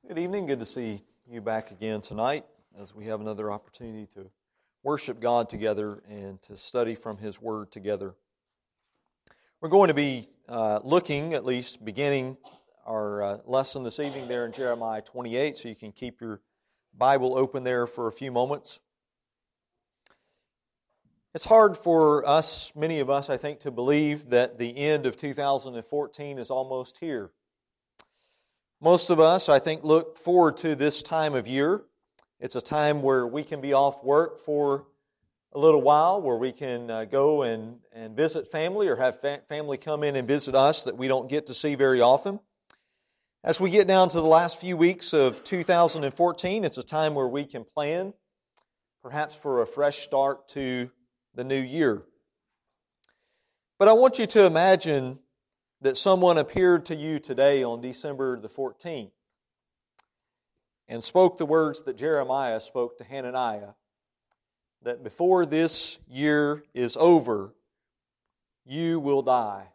Good evening. Good to see you back again tonight as we have another opportunity to worship God together and to study from His Word together. We're going to be looking, at least beginning our lesson this evening there in Jeremiah 28, so you can keep your Bible open there for a few moments. It's hard for us, many of us, I think, to believe that the end of 2014 is almost here. Most of us, I think, look forward to this time of year. It's a time where we can be off work for a little while, where we can go and visit family or have family come in and visit us that we don't get to see very often. As we get down to the last few weeks of 2014, it's a time where we can plan, perhaps for a fresh start to the new year. But I want you to imagine that someone appeared to you today on December the 14th and spoke the words that Jeremiah spoke to Hananiah, that before this year is over, you will die.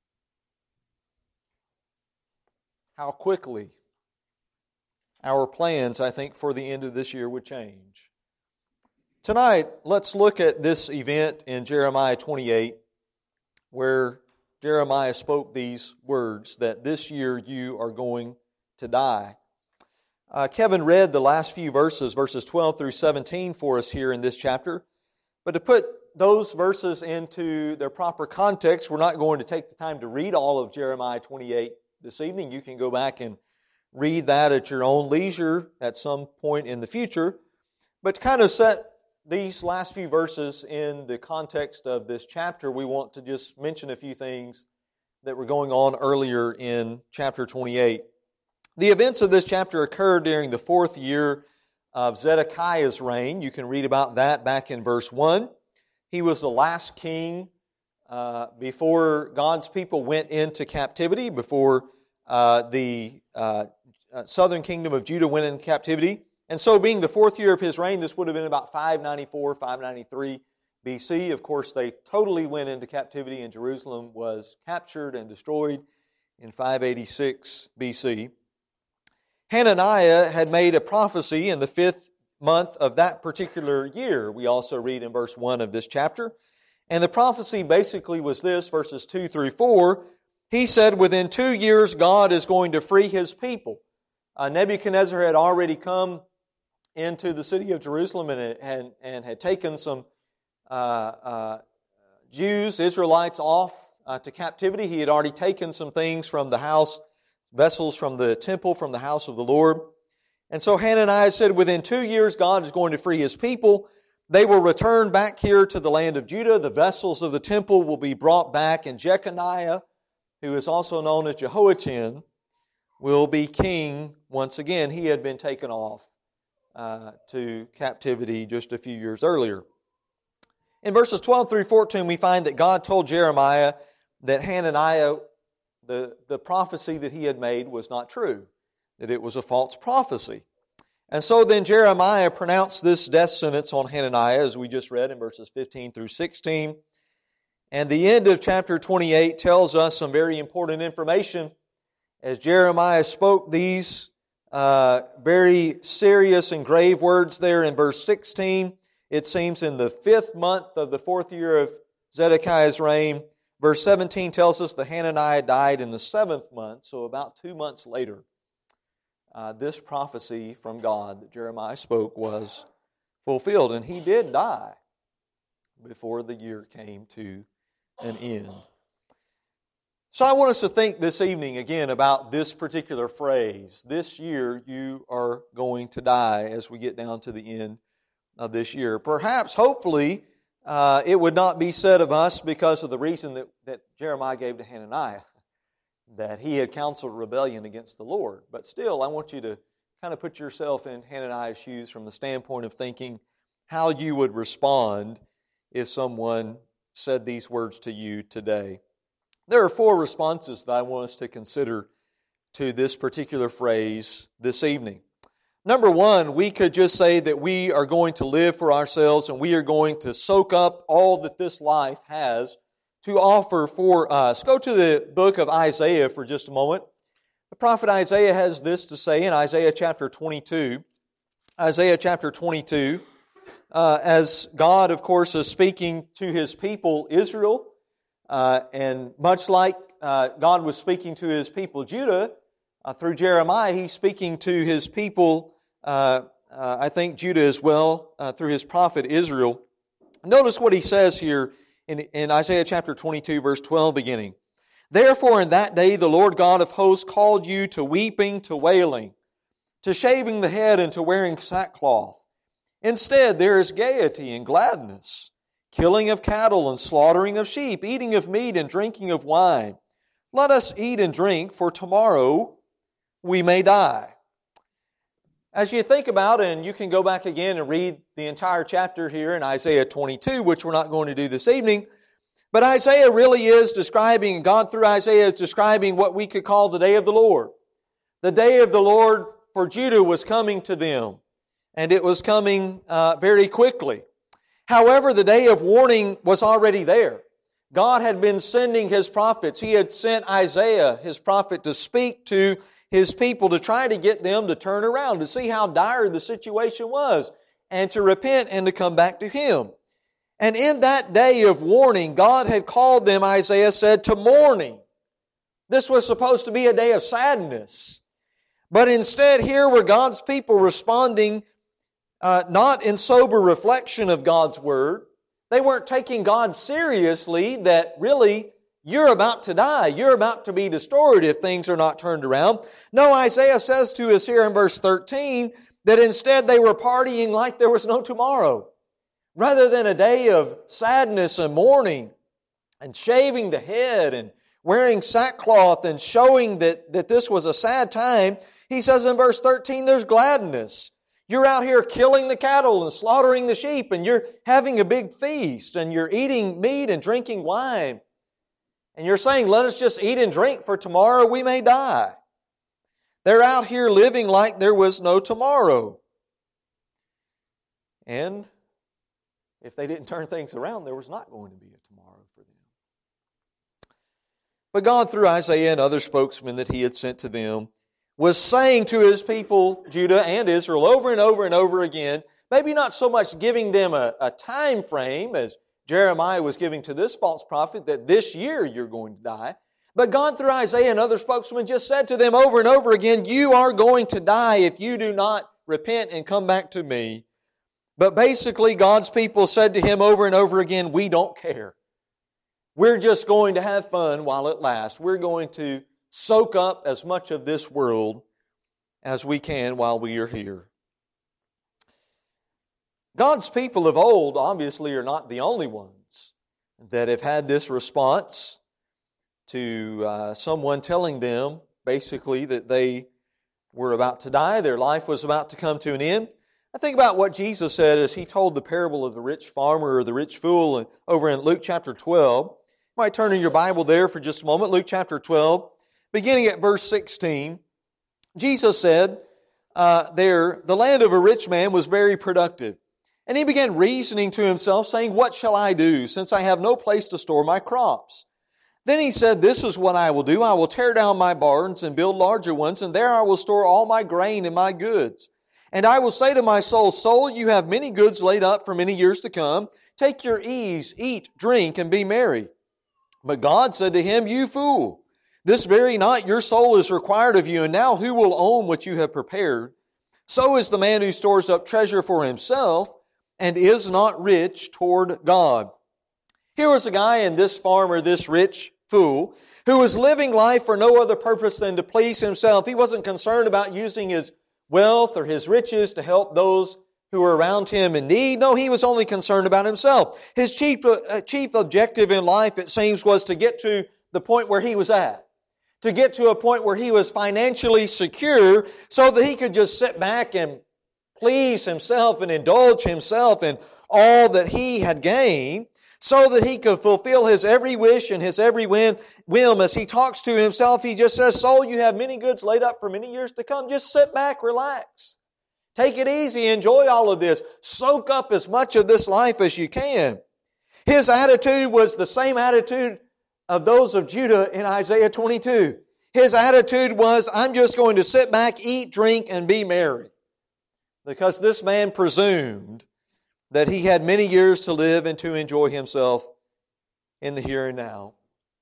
How quickly our plans, I think, for the end of this year would change. Tonight, let's look at this event in Jeremiah 28, where Jeremiah spoke these words, that this year you are going to die. Kevin read the last few verses 12 through 17 for us here in this chapter. But to put those verses into their proper context, we're not going to take the time to read all of Jeremiah 28 this evening. You can go back and read that at your own leisure at some point in the future. But to kind of set these last few verses in the context of this chapter, we want to just mention a few things that were going on earlier in chapter 28. The events of this chapter occurred during the 4th year of Zedekiah's reign. You can read about that back in verse 1. He was the last king before God's people went into captivity, before the southern kingdom of Judah went into captivity. And so being the 4th year of his reign, this would have been about 594, 593 BC. Of course, they totally went into captivity and Jerusalem was captured and destroyed in 586 BC. Hananiah had made a prophecy in the 5th month of that particular year. We also read in verse 1 of this chapter. And the prophecy basically was this, verses 2 through 4. He said, within 2 years God is going to free His people. Nebuchadnezzar had already come into the city of Jerusalem and had taken some Jews, Israelites, off to captivity. He had already taken some things from the house, vessels from the temple, from the house of the Lord. And so Hananiah said, within 2 years God is going to free His people. They will return back here to the land of Judah. The vessels of the temple will be brought back, and Jeconiah, who is also known as Jehoiachin, will be king once again. He had been taken off to captivity just a few years earlier. In verses 12 through 14, we find that God told Jeremiah that Hananiah, the prophecy that he had made was not true, that it was a false prophecy. And so then Jeremiah pronounced this death sentence on Hananiah, as we just read in verses 15 through 16. And the end of chapter 28 tells us some very important information. As Jeremiah spoke these very serious and grave words there in verse 16, it seems in the 5th month of the 4th year of Zedekiah's reign. Verse 17 tells us that Hananiah died in the 7th month, so about 2 months later. This prophecy from God that Jeremiah spoke was fulfilled, and he did die before the year came to an end. So I want us to think this evening again about this particular phrase, this year you are going to die, as we get down to the end of this year. Perhaps, hopefully, it would not be said of us because of the reason that Jeremiah gave to Hananiah, that he had counseled rebellion against the Lord. But still, I want you to kind of put yourself in Hananiah's shoes from the standpoint of thinking how you would respond if someone said these words to you today. There are 4 responses that I want us to consider to this particular phrase this evening. Number 1, we could just say that we are going to live for ourselves and we are going to soak up all that this life has to offer for us. Go to the book of Isaiah for just a moment. The prophet Isaiah has this to say in Isaiah chapter 22. Isaiah chapter 22, as God, of course, is speaking to His people Israel, and much like God was speaking to His people Judah, through Jeremiah, He's speaking to His people, I think Judah as well, through His prophet Israel. Notice what He says here in Isaiah chapter 22, verse 12 beginning. Therefore in that day the Lord God of hosts called you to weeping, to wailing, to shaving the head, and to wearing sackcloth. Instead there is gaiety and gladness, killing of cattle and slaughtering of sheep, eating of meat and drinking of wine. Let us eat and drink, for tomorrow we may die. As you think about it, and you can go back again and read the entire chapter here in Isaiah 22, which we're not going to do this evening, but Isaiah really is describing, God through Isaiah is describing what we could call the day of the Lord. The day of the Lord for Judah was coming to them, and it was coming very quickly. However, the day of warning was already there. God had been sending His prophets. He had sent Isaiah, His prophet, to speak to His people, to try to get them to turn around, to see how dire the situation was, and to repent and to come back to Him. And in that day of warning, God had called them, Isaiah said, to mourning. This was supposed to be a day of sadness. But instead, here were God's people responding not in sober reflection of God's Word. They weren't taking God seriously, that really, you're about to die. You're about to be destroyed if things are not turned around. No, Isaiah says to us here in verse 13 that instead they were partying like there was no tomorrow. Rather than a day of sadness and mourning and shaving the head and wearing sackcloth and showing that this was a sad time, he says in verse 13, there's gladness. You're out here killing the cattle and slaughtering the sheep, and you're having a big feast, and you're eating meat and drinking wine. And you're saying, let us just eat and drink, for tomorrow we may die. They're out here living like there was no tomorrow. And if they didn't turn things around, there was not going to be a tomorrow for them. But God, through Isaiah and other spokesmen that He had sent to them, was saying to His people, Judah and Israel, over and over and over again, maybe not so much giving them a time frame as Jeremiah was giving to this false prophet, that this year you're going to die. But God, through Isaiah and other spokesmen, just said to them over and over again, you are going to die if you do not repent and come back to me. But basically, God's people said to Him over and over again, we don't care. We're just going to have fun while it lasts. We're going to soak up as much of this world as we can while we are here. God's people of old obviously are not the only ones that have had this response to someone telling them basically that they were about to die, their life was about to come to an end. I think about what Jesus said as He told the parable of the rich farmer or the rich fool over in Luke chapter 12. You might turn in your Bible there for just a moment. Luke chapter 12, beginning at verse 16. Jesus said there, the land of a rich man was very productive. And he began reasoning to himself, saying, what shall I do, since I have no place to store my crops? Then he said, this is what I will do. I will tear down my barns and build larger ones, and there I will store all my grain and my goods. And I will say to my soul, soul, you have many goods laid up for many years to come. Take your ease, eat, drink, and be merry. But God said to him, you fool, this very night your soul is required of you, and now who will own what you have prepared? So is the man who stores up treasure for himself and is not rich toward God. Here was a guy, and this farmer, this rich fool, who was living life for no other purpose than to please himself. He wasn't concerned about using his wealth or his riches to help those who were around him in need. No, he was only concerned about himself. His chief objective in life, it seems, was to get to the point where he was at. To get to a point where he was financially secure so that he could just sit back and please himself and indulge himself in all that he had gained, so that he could fulfill his every wish and his every whim. As he talks to himself, he just says, soul, you have many goods laid up for many years to come. Just sit back, relax. Take it easy, enjoy all of this. Soak up as much of this life as you can. His attitude was the same attitude of those of Judah in Isaiah 22. His attitude was, I'm just going to sit back, eat, drink, and be merry. Because this man presumed that he had many years to live and to enjoy himself in the here and now.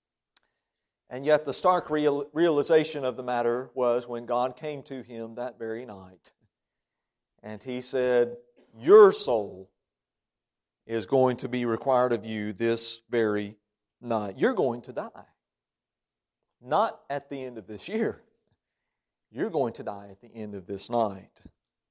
And yet the stark realization of the matter was when God came to him that very night. And He said, your soul is going to be required of you this very night. You're going to die. Not at the end of this year. You're going to die at the end of this night.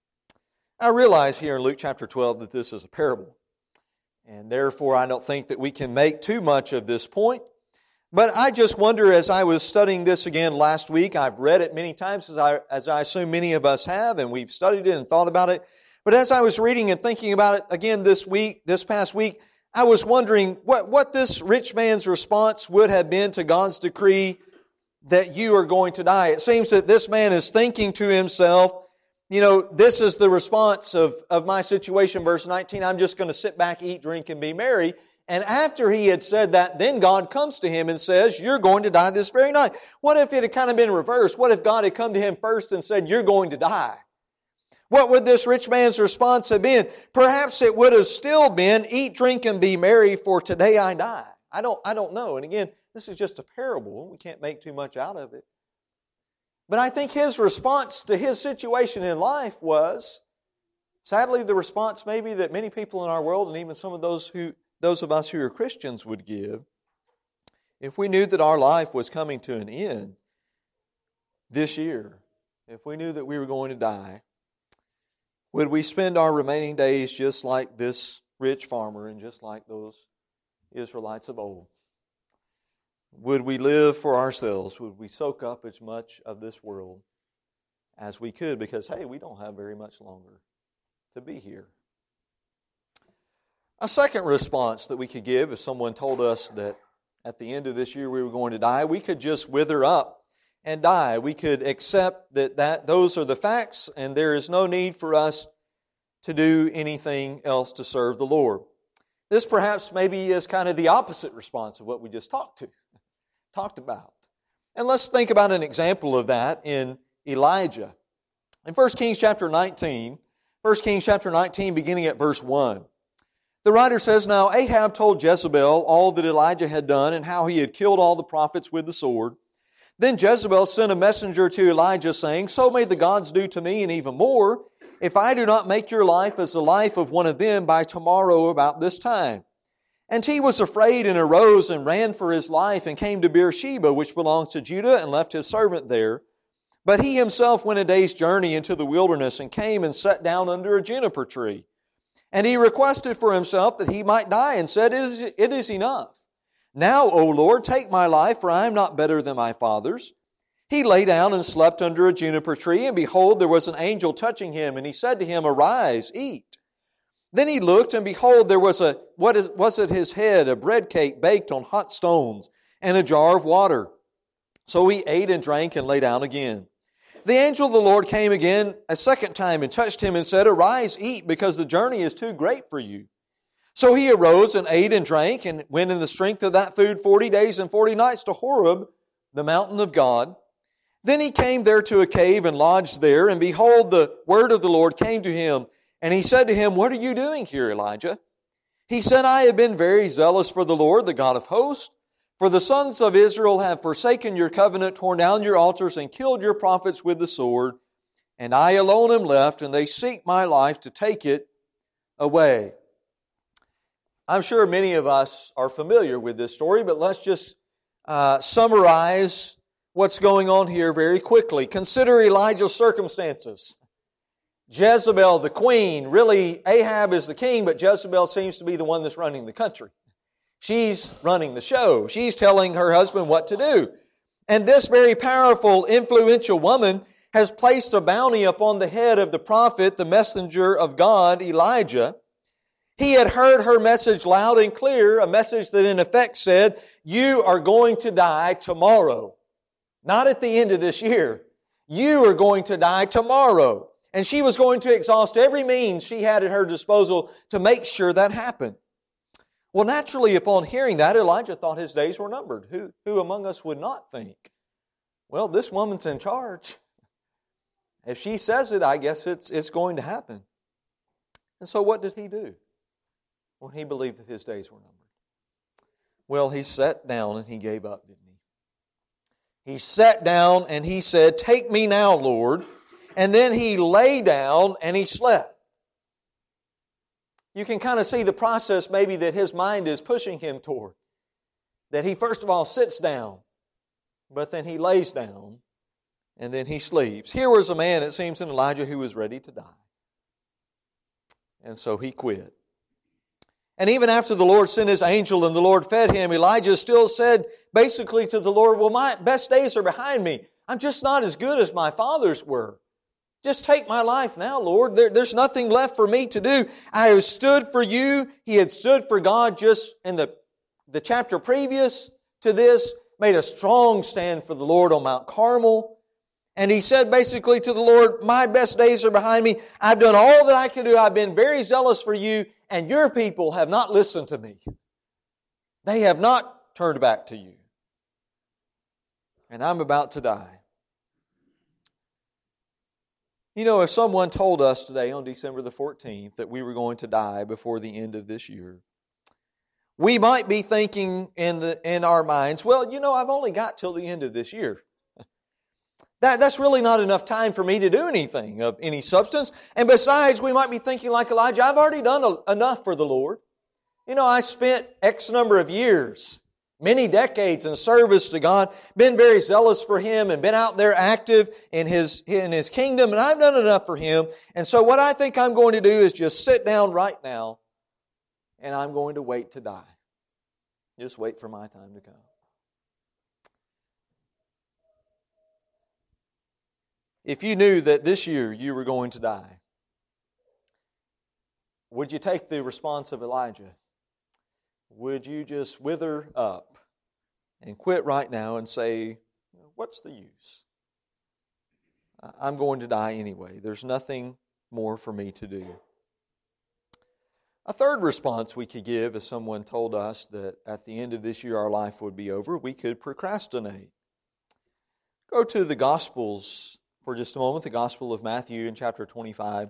I realize here in Luke chapter 12 that this is a parable. And therefore I don't think that we can make too much of this point. But I just wonder, as I was studying this again last week, I've read it many times, as I assume many of us have, and we've studied it and thought about it. But as I was reading and thinking about it again this past week, I was wondering what this rich man's response would have been to God's decree that you are going to die. It seems that this man is thinking to himself, this is the response of my situation, verse 19, I'm just going to sit back, eat, drink, and be merry. And after he had said that, then God comes to him and says, you're going to die this very night. What if it had kind of been reversed? What if God had come to him first and said, you're going to die? What would this rich man's response have been? Perhaps it would have still been, eat, drink, and be merry, for today I die. I don't know. And again, this is just a parable. We can't make too much out of it. But I think his response to his situation in life was, sadly, the response maybe that many people in our world, and even some of those of us who are Christians would give, if we knew that our life was coming to an end this year, if we knew that we were going to die, would we spend our remaining days just like this rich farmer and just like those Israelites of old? Would we live for ourselves? Would we soak up as much of this world as we could? Because, hey, we don't have very much longer to be here. A second response that we could give if someone told us that at the end of this year we were going to die, we could just wither up and die. We could accept that those are the facts and there is no need for us to do anything else to serve the Lord. This perhaps maybe is kind of the opposite response of what we just talked about. And let's think about an example of that in Elijah. In 1 Kings chapter 19, beginning at verse 1, the writer says, Now Ahab told Jezebel all that Elijah had done and how he had killed all the prophets with the sword. Then Jezebel sent a messenger to Elijah saying, So may the gods do to me and even more, if I do not make your life as the life of one of them by tomorrow about this time. And he was afraid and arose and ran for his life and came to Beersheba, which belongs to Judah, and left his servant there. But he himself went a day's journey into the wilderness and came and sat down under a juniper tree. And he requested for himself that he might die and said, It is enough. Now, O Lord, take my life, for I am not better than my fathers. He lay down and slept under a juniper tree, and behold, there was an angel touching him, and he said to him, Arise, eat. Then he looked, and behold, there was was at his head a bread cake baked on hot stones, and a jar of water. So he ate and drank and lay down again. The angel of the Lord came again a second time and touched him and said, Arise, eat, because the journey is too great for you. So he arose and ate and drank and went in the strength of that food 40 days and 40 nights to Horeb, the mountain of God. Then he came there to a cave and lodged there, and behold, the word of the Lord came to him. And he said to him, What are you doing here, Elijah? He said, I have been very zealous for the Lord, the God of hosts. For the sons of Israel have forsaken your covenant, torn down your altars, and killed your prophets with the sword. And I alone am left, and they seek my life to take it away. I'm sure many of us are familiar with this story, but let's just summarize what's going on here very quickly. Consider Elijah's circumstances. Jezebel, the queen, really Ahab is the king, but Jezebel seems to be the one that's running the country. She's running the show. She's telling her husband what to do. And this very powerful, influential woman has placed a bounty upon the head of the prophet, the messenger of God, Elijah. He had heard her message loud and clear, a message that in effect said, You are going to die tomorrow. Not at the end of this year. You are going to die tomorrow. And she was going to exhaust every means she had at her disposal to make sure that happened. Well, naturally, upon hearing that, Elijah thought his days were numbered. Who among us would not think well, this woman's in charge. If she says it, I guess it's going to happen. And so what did he do when he believed that his days were numbered? Well, he sat down and he gave up, didn't he? He sat down and he said, "Take me now, Lord." And then he lay down and he slept. You can kind of see the process maybe that his mind is pushing him toward. That he first of all sits down, but then he lays down, and then he sleeps. Here was a man, it seems, in Elijah who was ready to die. And so he quit. And even after the Lord sent His angel and the Lord fed him, Elijah still said basically to the Lord, well, my best days are behind me. I'm just not as good as my fathers were. Just take my life now, Lord. There's nothing left for me to do. I have stood for you. He had stood for God just in the chapter previous to this, made a strong stand for the Lord on Mount Carmel. And he said basically to the Lord, my best days are behind me. I've done all that I can do. I've been very zealous for you, and your people have not listened to me. They have not turned back to you. And I'm about to die. You know, if someone told us today on December the 14th that we were going to die before the end of this year, we might be thinking in our minds, well, you know, I've only got till the end of this year. That's really not enough time for me to do anything of any substance. And besides, we might be thinking like Elijah, I've already done enough for the Lord. You know, I spent X number of years, many decades in service to God, been very zealous for Him and been out there active in His kingdom, and I've done enough for Him. And so what I think I'm going to do is just sit down right now and I'm going to wait to die. Just wait for my time to come. If you knew that this year you were going to die, would you take the response of Elijah? Would you just wither up and quit right now and say, what's the use? I'm going to die anyway. There's nothing more for me to do. A third response we could give if someone told us that at the end of this year our life would be over, we could procrastinate. Go to the Gospels for just a moment, the Gospel of Matthew in chapter 25.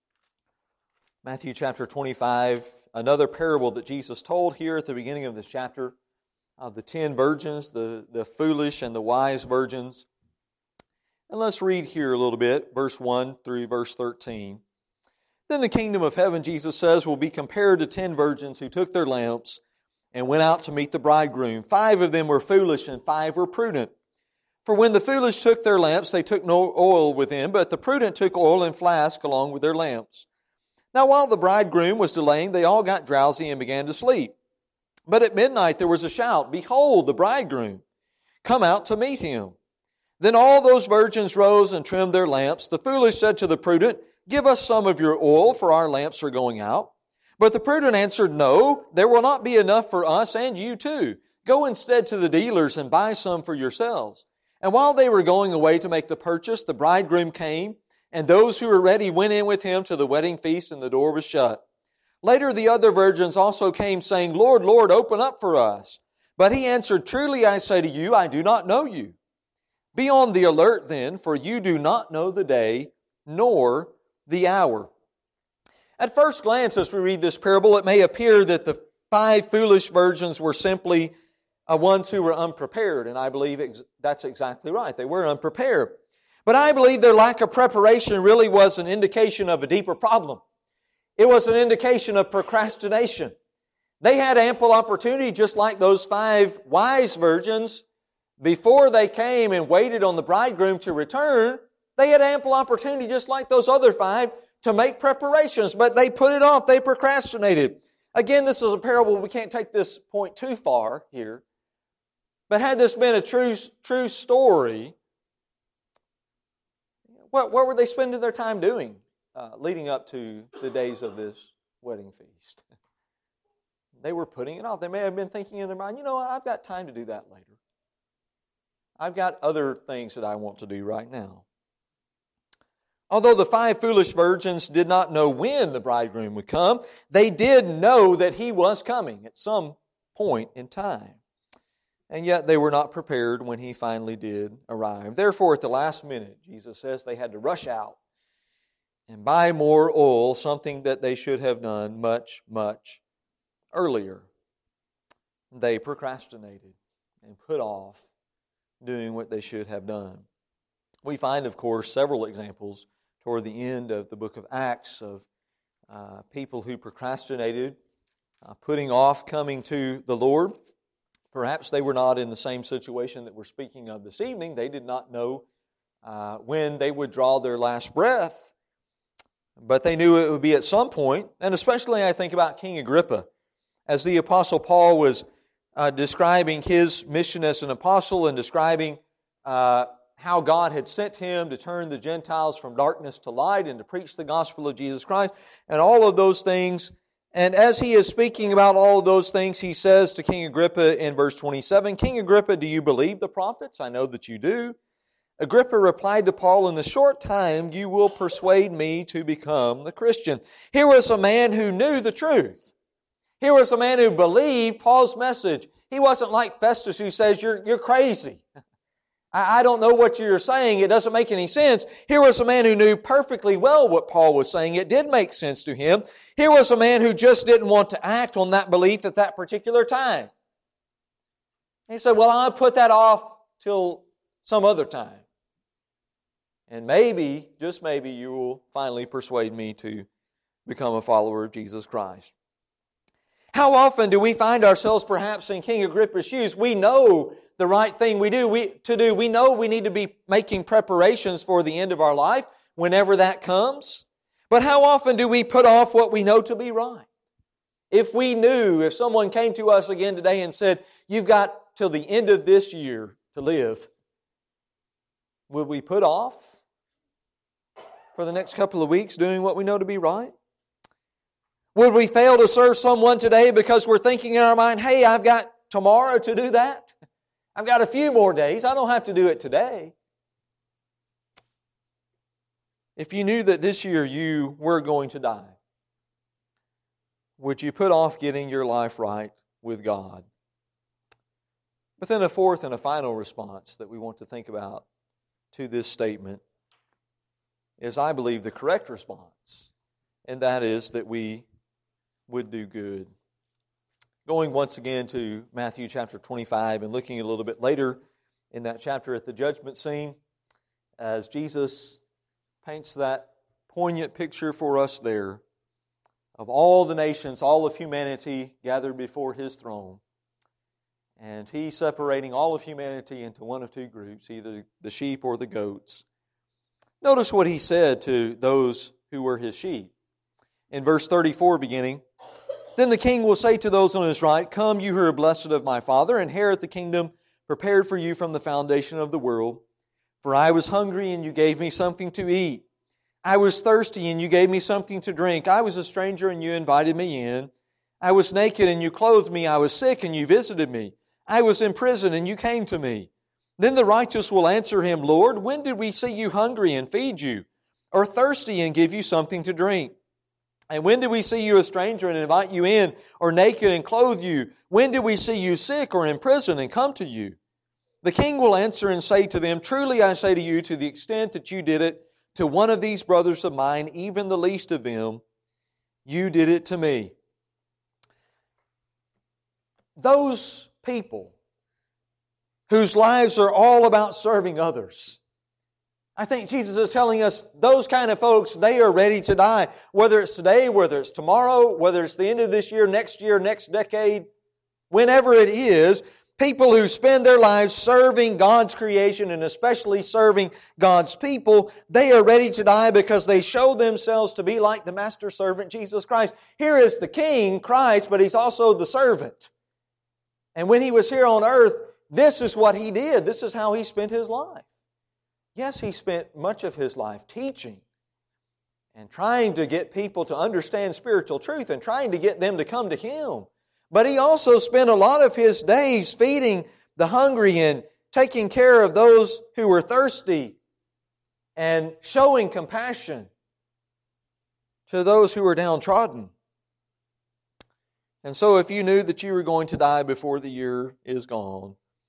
Matthew chapter 25, another parable that Jesus told here at the beginning of this chapter of the 10 virgins, the foolish and the wise virgins. And let's read here a little bit, verse 1 through verse 13. Then the kingdom of heaven, Jesus says, will be compared to 10 virgins who took their lamps and went out to meet the bridegroom. 5 of them were foolish and 5 were prudent. For when the foolish took their lamps, they took no oil with them, but the prudent took oil in flask along with their lamps. Now while the bridegroom was delaying, they all got drowsy and began to sleep. But at midnight there was a shout, "Behold, the bridegroom! Come out to meet him." Then all those virgins rose and trimmed their lamps. The foolish said to the prudent, "Give us some of your oil, for our lamps are going out." But the prudent answered, "No, there will not be enough for us and you too. Go instead to the dealers and buy some for yourselves." And while they were going away to make the purchase, the bridegroom came, and those who were ready went in with him to the wedding feast, and the door was shut. Later the other virgins also came, saying, "Lord, Lord, open up for us." But he answered, "Truly I say to you, I do not know you. Be on the alert then, for you do not know the day nor the hour." At first glance, as we read this parable, it may appear that the 5 foolish virgins were simply ones who were unprepared, and I believe that's exactly right. They were unprepared. But I believe their lack of preparation really was an indication of a deeper problem. It was an indication of procrastination. They had ample opportunity, just like those 5 wise virgins, before they came and waited on the bridegroom to return. They had ample opportunity, just like those other 5, to make preparations, but they put it off. They procrastinated. Again, this is a parable. We can't take this point too far here. But had this been a true story, what were they spending their time doing leading up to the days of this wedding feast? They were putting it off. They may have been thinking in their mind, I've got time to do that later. I've got other things that I want to do right now. Although the 5 foolish virgins did not know when the bridegroom would come, they did know that he was coming at some point in time. And yet they were not prepared when He finally did arrive. Therefore, at the last minute, Jesus says they had to rush out and buy more oil, something that they should have done much, much earlier. They procrastinated and put off doing what they should have done. We find, of course, several examples toward the end of the book of Acts of people who procrastinated, putting off coming to the Lord. Perhaps they were not in the same situation that we're speaking of this evening. They did not know when they would draw their last breath, but they knew it would be at some point. And especially I think about King Agrippa. As the Apostle Paul was describing his mission as an apostle and describing how God had sent him to turn the Gentiles from darkness to light and to preach the gospel of Jesus Christ and all of those things. And as he is speaking about all of those things, he says to King Agrippa in verse 27, "King Agrippa, do you believe the prophets? I know that you do." Agrippa replied to Paul, "In a short time you will persuade me to become the Christian." Here was a man who knew the truth. Here was a man who believed Paul's message. He wasn't like Festus who says, you're crazy. I don't know what you're saying. It doesn't make any sense. Here was a man who knew perfectly well what Paul was saying. It did make sense to him. Here was a man who just didn't want to act on that belief at that particular time. He said, well, I'll put that off till some other time. And maybe, just maybe, you will finally persuade me to become a follower of Jesus Christ. How often do we find ourselves perhaps in King Agrippa's shoes? We know the right thing we know we need to be making preparations for the end of our life whenever that comes. But how often do we put off what we know to be right? If someone came to us again today and said, you've got till the end of this year to live, would we put off for the next couple of weeks doing what we know to be right? Would we fail to serve someone today because we're thinking in our mind, hey, I've got tomorrow to do that? I've got a few more days. I don't have to do it today. If you knew that this year you were going to die, would you put off getting your life right with God? But then a fourth and a final response that we want to think about to this statement is, I believe, the correct response, and that is that we would do good. Going once again to Matthew chapter 25 and looking a little bit later in that chapter at the judgment scene, as Jesus paints that poignant picture for us there of all the nations, all of humanity gathered before His throne. And He separating all of humanity into one of two groups, either the sheep or the goats. Notice what He said to those who were His sheep. In verse 34 beginning, "Then the king will say to those on his right, 'Come, you who are blessed of my Father, inherit the kingdom prepared for you from the foundation of the world. For I was hungry, and you gave me something to eat. I was thirsty, and you gave me something to drink. I was a stranger, and you invited me in. I was naked, and you clothed me. I was sick, and you visited me. I was in prison, and you came to me.' Then the righteous will answer him, 'Lord, when did we see you hungry and feed you, or thirsty and give you something to drink? And when did we see you a stranger and invite you in, or naked and clothe you? When did we see you sick or in prison and come to you?' The king will answer and say to them, 'Truly I say to you, to the extent that you did it to one of these brothers of mine, even the least of them, you did it to me.'" Those people whose lives are all about serving others, I think Jesus is telling us those kind of folks, they are ready to die. Whether it's today, whether it's tomorrow, whether it's the end of this year, next decade, whenever it is, people who spend their lives serving God's creation and especially serving God's people, they are ready to die because they show themselves to be like the master servant, Jesus Christ. Here is the King, Christ, but He's also the servant. And when He was here on earth, this is what He did. This is how He spent His life. Yes, He spent much of His life teaching and trying to get people to understand spiritual truth and trying to get them to come to Him. But He also spent a lot of His days feeding the hungry and taking care of those who were thirsty and showing compassion to those who were downtrodden. And so if you knew that you were going to die before the year is gone,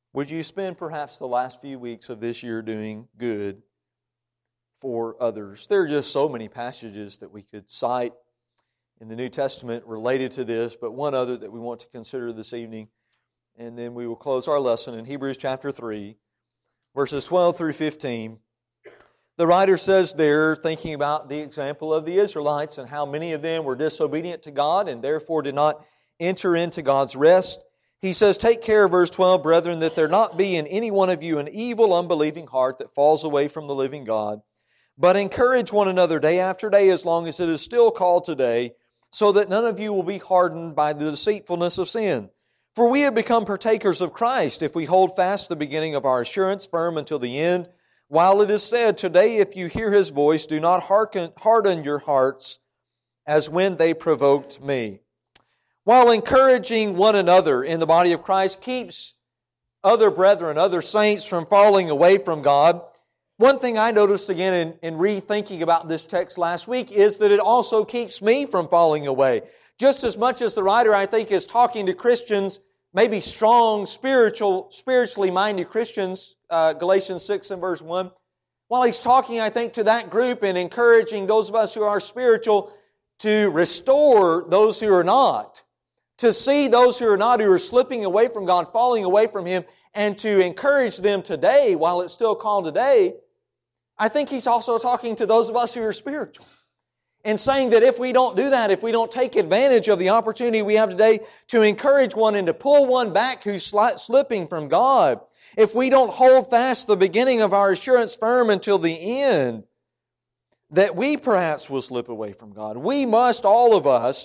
Would you spend perhaps the last few weeks of this year doing good for others? There are just so many passages that we could cite in the New Testament related to this, but one other that we want to consider this evening, and then we will close our lesson in Hebrews chapter 3, verses 12 through 15. The writer says there, thinking about the example of the Israelites and how many of them were disobedient to God and therefore did not enter into God's rest, he says, "Take care," verse 12, "brethren, that there not be in any one of you an evil, unbelieving heart that falls away from the living God, but encourage one another day after day as long as it is still called today, so that none of you will be hardened by the deceitfulness of sin. For we have become partakers of Christ if we hold fast the beginning of our assurance firm until the end, while it is said, today if you hear His voice, do not harden your hearts as when they provoked me." While encouraging one another in the body of Christ keeps other brethren, other saints from falling away from God, one thing I noticed again in rethinking about this text last week is that it also keeps me from falling away. Just as much as the writer, I think, is talking to Christians, maybe strong, spiritually minded Christians, Galatians 6 and verse 1, while he's talking, I think, to that group and encouraging those of us who are spiritual to restore those who are not, to see those who are slipping away from God, falling away from Him, and to encourage them today while it's still called today, I think he's also talking to those of us who are spiritual and saying that if we don't do that, if we don't take advantage of the opportunity we have today to encourage one and to pull one back who's slipping from God, if we don't hold fast the beginning of our assurance firm until the end, that we perhaps will slip away from God. We must, all of us,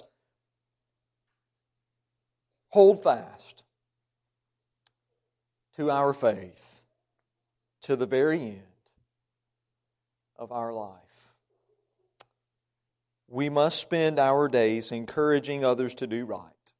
hold fast to our faith to the very end of our life. We must spend our days encouraging others to do right.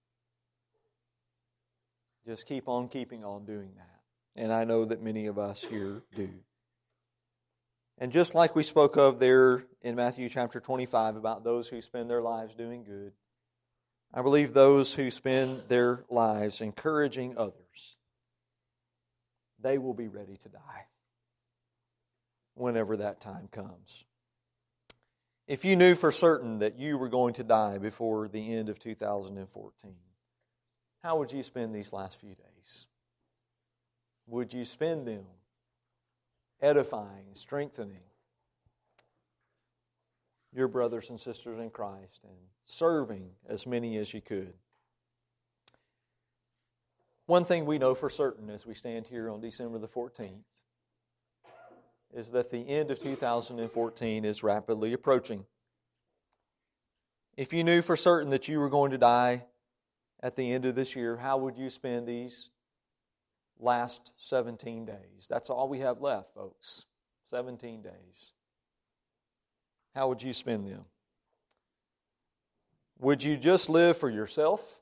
Just keep on keeping on doing that. And I know that many of us here do. And just like we spoke of there in Matthew chapter 25 about those who spend their lives doing good, I believe those who spend their lives encouraging others, they will be ready to die whenever that time comes. If you knew for certain that you were going to die before the end of 2014, how would you spend these last few days? Would you spend them edifying, strengthening your brothers and sisters in Christ and serving as many as you could? One thing we know for certain as we stand here on December the 14th is that the end of 2014 is rapidly approaching. If you knew for certain that you were going to die at the end of this year, how would you spend these last 17 days? That's all we have left, folks. 17 days. How would you spend them? Would you just live for yourself?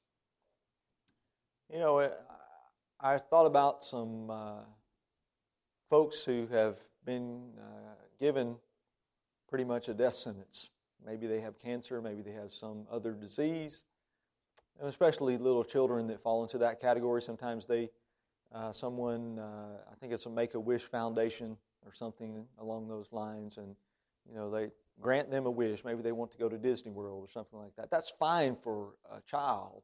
You know, I thought about some folks who have been given pretty much a death sentence. Maybe they have cancer, maybe they have some other disease, and especially little children that fall into that category. Sometimes I think it's a Make-A-Wish Foundation or something along those lines, and they grant them a wish. Maybe they want to go to Disney World or something like that. That's fine for a child.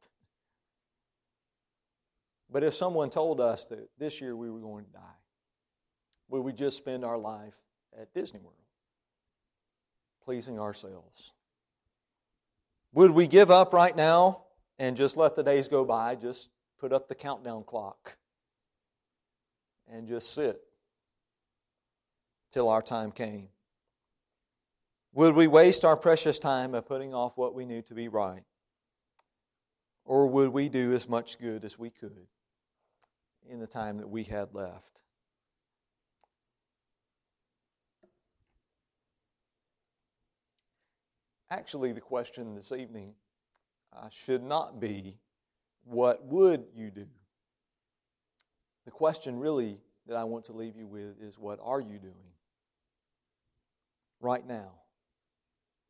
But if someone told us that this year we were going to die, would we just spend our life at Disney World, pleasing ourselves? Would we give up right now and just let the days go by, just put up the countdown clock and just sit till our time came? Would we waste our precious time by putting off what we knew to be right? Or would we do as much good as we could in the time that we had left? Actually, the question this evening should not be, what would you do? The question really that I want to leave you with is, what are you doing right now?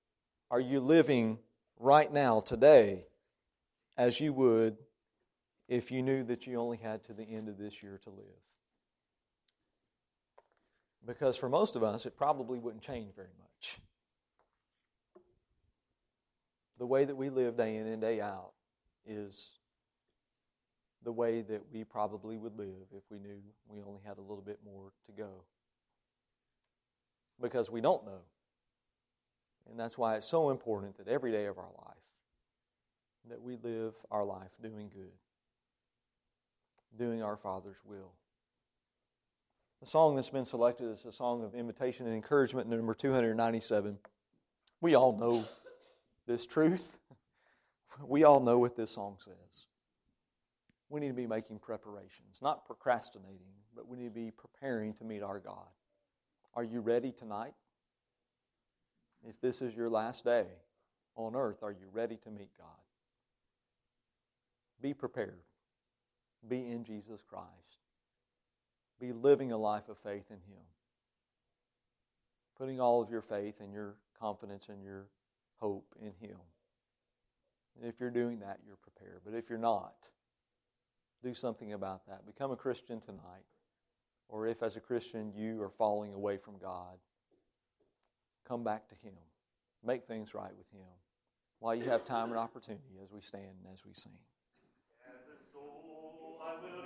Are you living right now, today, as you would if you knew that you only had to the end of this year to live? Because for most of us, it probably wouldn't change very much. The way that we live day in and day out is the way that we probably would live if we knew we only had a little bit more to go. Because we don't know. And that's why it's so important that every day of our life, that we live our life doing good, doing our Father's will. The song that's been selected is a song of invitation and encouragement, number 297. We all know this truth. We all know what this song says. We need to be making preparations, not procrastinating, but we need to be preparing to meet our God. Are you ready tonight? If this is your last day on earth, are you ready to meet God? Be prepared. Be in Jesus Christ. Be living a life of faith in Him. Putting all of your faith and your confidence and your hope in Him. And if you're doing that, you're prepared. But if you're not, do something about that. Become a Christian tonight. Or if as a Christian you are falling away from God, come back to Him. Make things right with Him while you have time and opportunity as we stand and as we sing. And the soul I will